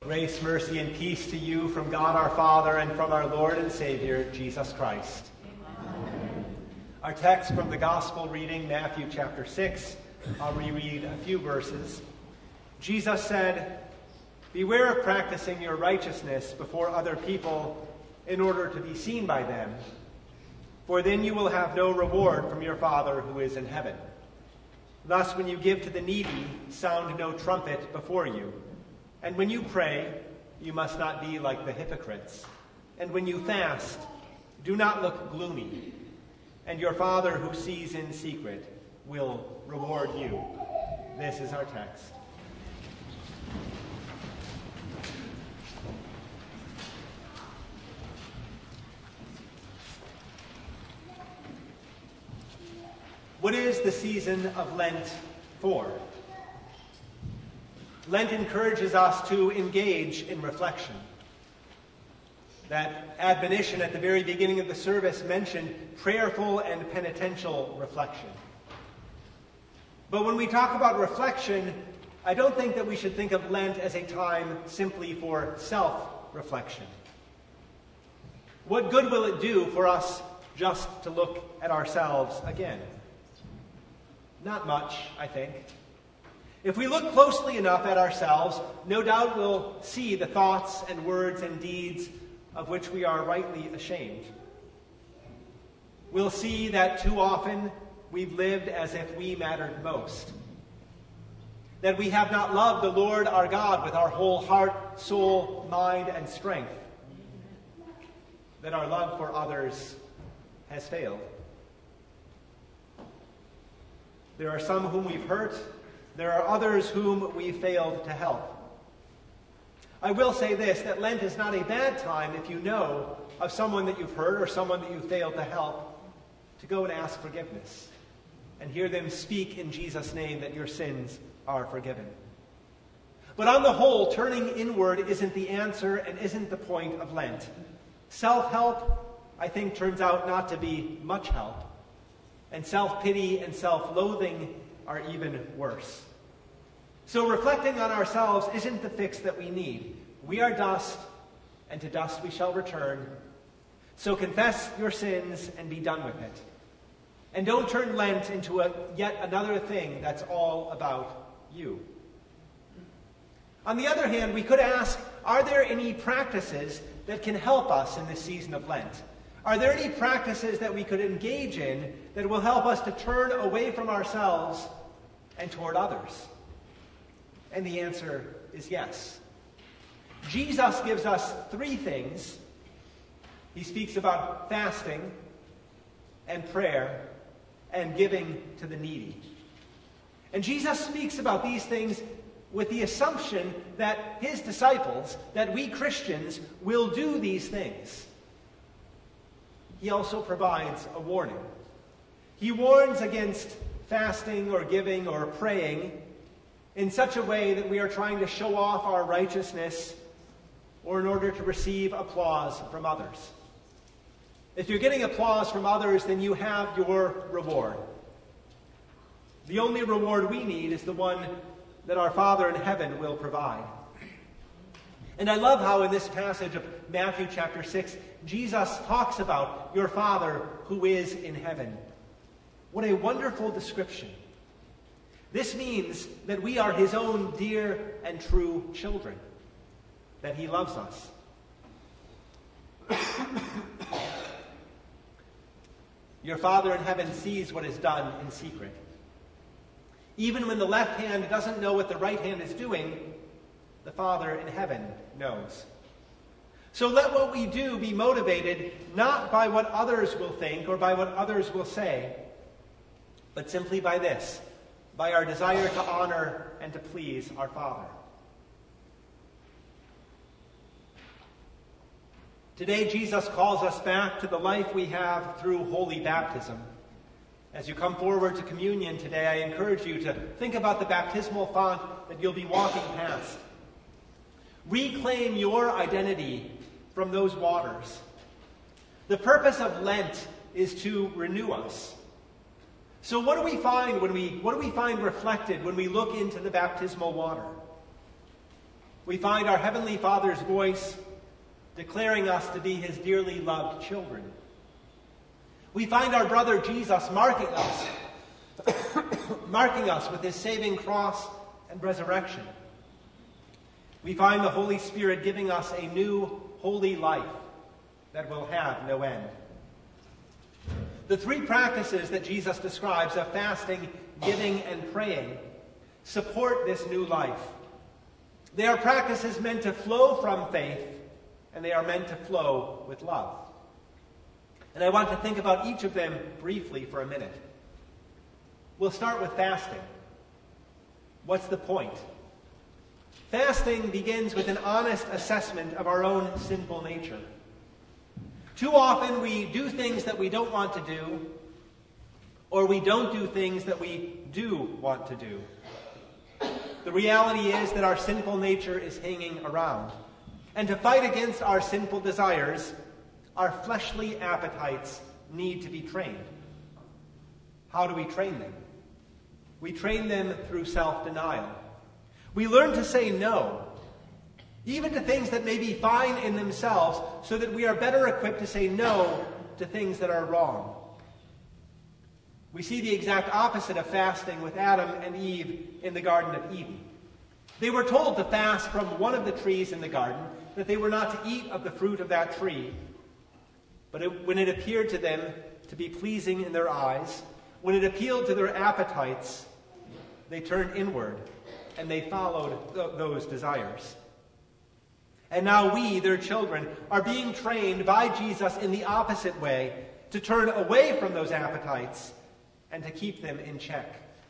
Grace, mercy, and peace to you from God our Father and from our Lord and Savior, Jesus Christ. Amen. Our text from the Gospel reading, Matthew chapter 6. I'll reread a few verses. Jesus said, "Beware of practicing your righteousness before other people in order to be seen by them, for then you will have no reward from your Father who is in heaven. Thus, when you give to the needy, sound no trumpet before you. And when you pray, you must not be like the hypocrites. And when you fast, do not look gloomy. And your Father who sees in secret will reward you." This is our text. What is the season of Lent for? Lent encourages us to engage in reflection. That admonition at the very beginning of the service mentioned prayerful and penitential reflection. But when we talk about reflection, I don't think that we should think of Lent as a time simply for self-reflection. What good will it do for us just to look at ourselves again? Not much, I think. If we look closely enough at ourselves, no doubt we'll see the thoughts and words and deeds of which we are rightly ashamed. We'll see that too often we've lived as if we mattered most. That we have not loved the Lord our God with our whole heart, soul, mind, and strength. That our love for others has failed. There are some whom we've hurt. There are others whom we failed to help. I will say this, that Lent is not a bad time if you know of someone that you've hurt or someone that you failed to help, to go and ask forgiveness and hear them speak in Jesus' name that your sins are forgiven. But on the whole, turning inward isn't the answer and isn't the point of Lent. Self-help, I think, turns out not to be much help. And self-pity and self-loathing are even worse. So reflecting on ourselves isn't the fix that we need. We are dust, and to dust we shall return. So confess your sins and be done with it. And don't turn Lent into yet another thing that's all about you. On the other hand, we could ask, are there any practices that can help us in this season of Lent? Are there any practices that we could engage in that will help us to turn away from ourselves and toward others? And the answer is yes. Jesus gives us three things. He speaks about fasting and prayer and giving to the needy. And Jesus speaks about these things with the assumption that his disciples, that we Christians, will do these things. He also provides a warning. He warns against fasting or giving or praying in such a way that we are trying to show off our righteousness or in order to receive applause from others. If you're getting applause from others, then you have your reward. The only reward we need is the one that our Father in heaven will provide. And I love how in this passage of Matthew chapter 6, Jesus talks about your Father who is in heaven. What a wonderful description. This means that we are his own dear and true children, that he loves us. Your Father in heaven sees what is done in secret. Even when the left hand doesn't know what the right hand is doing, the Father in heaven knows. So let what we do be motivated not by what others will think or by what others will say, but simply by this, by our desire to honor and to please our Father. Today, Jesus calls us back to the life we have through holy baptism. As you come forward to communion today, I encourage you to think about the baptismal font that you'll be walking past. Reclaim your identity from those waters. The purpose of Lent is to renew us. So what do we find reflected when we look into the baptismal water? We find our Heavenly Father's voice declaring us to be his dearly loved children. We find our brother Jesus marking us with his saving cross and resurrection. We find the Holy Spirit giving us a new holy life that will have no end. The three practices that Jesus describes of fasting, giving, and praying support this new life. They are practices meant to flow from faith, and they are meant to flow with love. And I want to think about each of them briefly for a minute. We'll start with fasting. What's the point? Fasting begins with an honest assessment of our own sinful nature. Too often we do things that we don't want to do, or we don't do things that we do want to do. The reality is that our sinful nature is hanging around. And to fight against our sinful desires, our fleshly appetites need to be trained. How do we train them? We train them through self-denial. We learn to say no, even to things that may be fine in themselves, so that we are better equipped to say no to things that are wrong. We see the exact opposite of fasting with Adam and Eve in the Garden of Eden. They were told to fast from one of the trees in the garden, that they were not to eat of the fruit of that tree. But when it appeared to them to be pleasing in their eyes, when it appealed to their appetites, they turned inward and they followed those desires. And now we, their children, are being trained by Jesus in the opposite way, to turn away from those appetites and to keep them in check.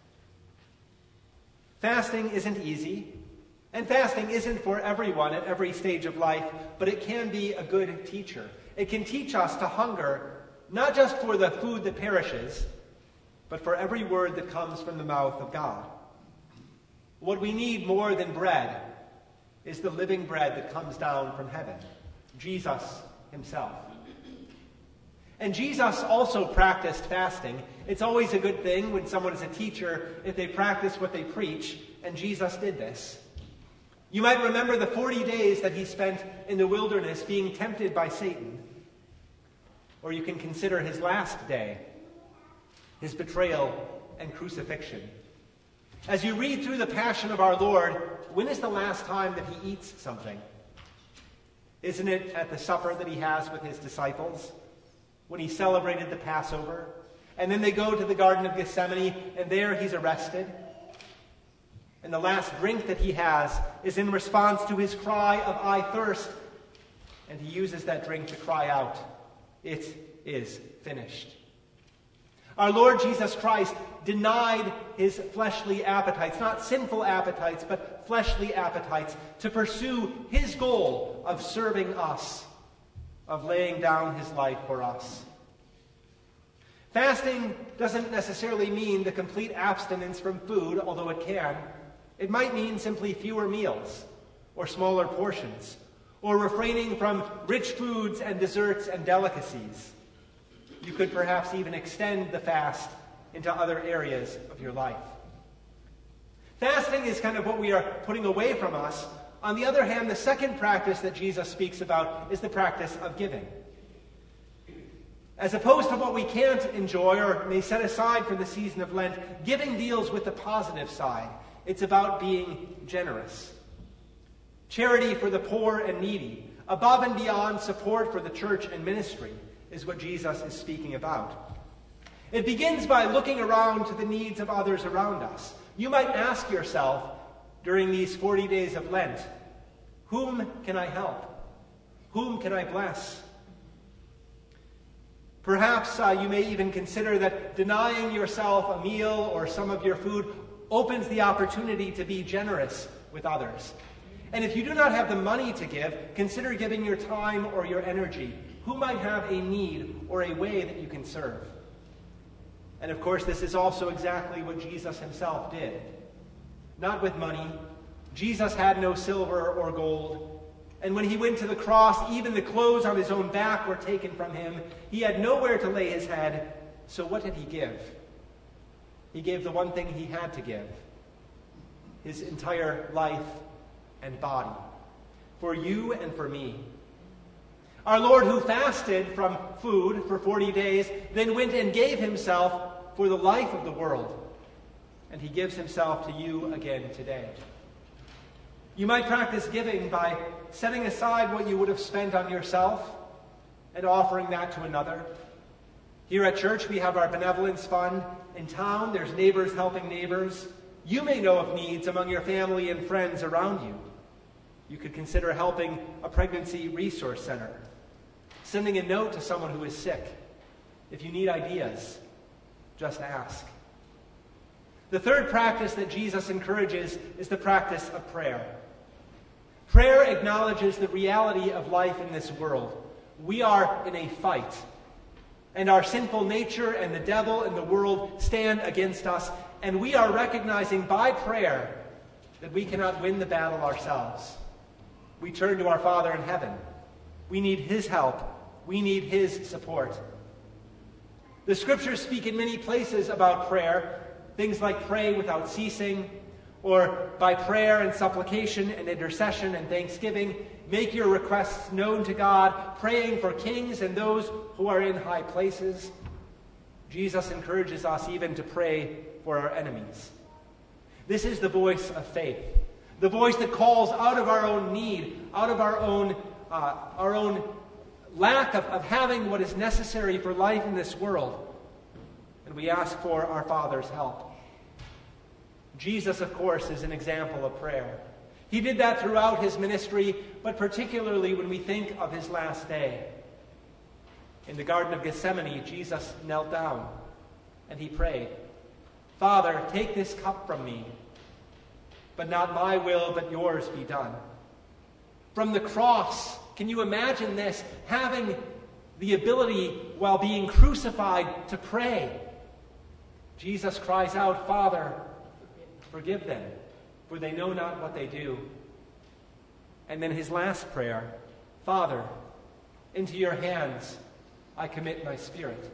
Fasting isn't easy, and fasting isn't for everyone at every stage of life, but it can be a good teacher. It can teach us to hunger, not just for the food that perishes, but for every word that comes from the mouth of God. What we need more than bread is the living bread that comes down from heaven, Jesus himself. And Jesus also practiced fasting. It's always a good thing when someone is a teacher if they practice what they preach, and Jesus did this. You might remember the 40 days that he spent in the wilderness being tempted by Satan. Or you can consider his last day, his betrayal and crucifixion. As you read through the Passion of our Lord, when is the last time that he eats something? Isn't it at the supper that he has with his disciples, when he celebrated the Passover? And then they go to the Garden of Gethsemane, and there he's arrested. And the last drink that he has is in response to his cry of, "I thirst." And he uses that drink to cry out, "It is finished." Our Lord Jesus Christ denied his fleshly appetites, not sinful appetites, but fleshly appetites, to pursue his goal of serving us, of laying down his life for us. Fasting doesn't necessarily mean the complete abstinence from food, although it can. It might mean simply fewer meals, or smaller portions, or refraining from rich foods and desserts and delicacies. You could perhaps even extend the fast into other areas of your life. Fasting is kind of what we are putting away from us. On the other hand, the second practice that Jesus speaks about is the practice of giving. As opposed to what we can't enjoy or may set aside for the season of Lent, giving deals with the positive side. It's about being generous. Charity for the poor and needy, above and beyond support for the church and ministry, is what Jesus is speaking about. It begins by looking around to the needs of others around us. You might ask yourself during these 40 days of Lent, whom can I help? Whom can I bless? Perhaps you may even consider that denying yourself a meal or some of your food opens the opportunity to be generous with others. And if you do not have the money to give, consider giving your time or your energy. Who might have a need or a way that you can serve? And of course, this is also exactly what Jesus himself did. Not with money. Jesus had no silver or gold. And when he went to the cross, even the clothes on his own back were taken from him. He had nowhere to lay his head. So what did he give? He gave the one thing he had to give: his entire life and body. for you and for me. Our Lord, who fasted from food for 40 days, then went and gave himself for the life of the world. And he gives himself to you again today. You might practice giving by setting aside what you would have spent on yourself and offering that to another. Here at church, we have our benevolence fund. In town, there's Neighbors Helping Neighbors. You may know of needs among your family and friends around you. You could consider helping a pregnancy resource center, sending a note to someone who is sick. If you need ideas, just ask. The third practice that Jesus encourages is the practice of prayer. Prayer acknowledges the reality of life in this world. We are in a fight, and our sinful nature and the devil and the world stand against us, and we are recognizing by prayer that we cannot win the battle ourselves. We turn to our Father in heaven. We need his help. We need his support. The scriptures speak in many places about prayer, things like pray without ceasing, or by prayer and supplication and intercession and thanksgiving, make your requests known to God, praying for kings and those who are in high places. Jesus encourages us even to pray for our enemies. This is the voice of faith, the voice that calls out of our own need, out of our own lack of having what is necessary for life in this world. And we ask for our Father's help. Jesus, of course, is an example of prayer. He did that throughout his ministry, but particularly when we think of his last day. In the Garden of Gethsemane, Jesus knelt down and he prayed, "Father, take this cup from me, but not my will, but yours be done." From the cross, can you imagine this? Having the ability, while being crucified, to pray. Jesus cries out, "Father, forgive them, for they know not what they do." And then his last prayer, "Father, into your hands I commit my spirit."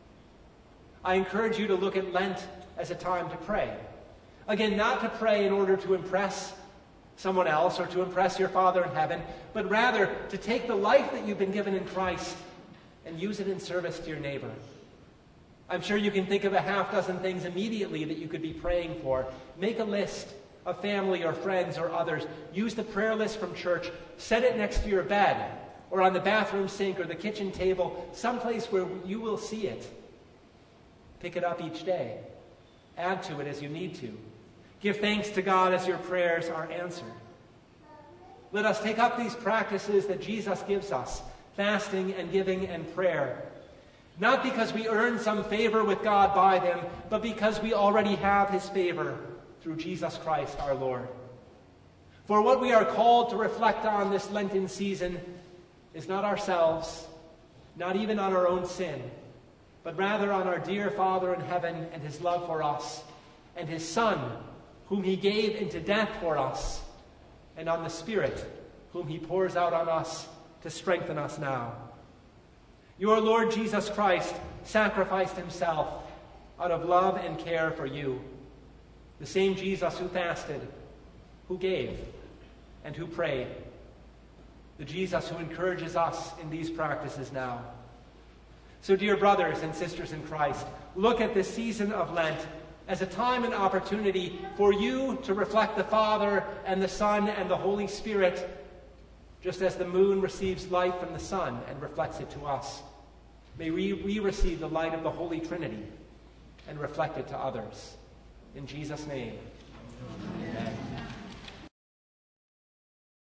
I encourage you to look at Lent as a time to pray. Again, not to pray in order to impress someone else or to impress your Father in heaven, but rather to take the life that you've been given in Christ and use it in service to your neighbor. I'm sure you can think of a half dozen things immediately that you could be praying for. Make a list of family or friends or others. Use the prayer list from church. Set it next to your bed or on the bathroom sink or the kitchen table, someplace where you will see it. Pick it up each day. Add to it as you need to. Give thanks to God as your prayers are answered. Let us take up these practices that Jesus gives us, fasting and giving and prayer, not because we earn some favor with God by them, but because we already have his favor through Jesus Christ our Lord. For what we are called to reflect on this Lenten season is not ourselves, not even on our own sin, but rather on our dear Father in heaven and his love for us, and his Son, whom he gave into death for us, and on the Spirit, whom he pours out on us to strengthen us now. Your Lord Jesus Christ sacrificed himself out of love and care for you. The same Jesus who fasted, who gave, and who prayed. The Jesus who encourages us in these practices now. So, dear brothers and sisters in Christ, look at this season of Lent as a time and opportunity for you to reflect the Father and the Son and the Holy Spirit, just as the moon receives light from the sun and reflects it to us. May we receive the light of the Holy Trinity and reflect it to others. In Jesus' name. Amen.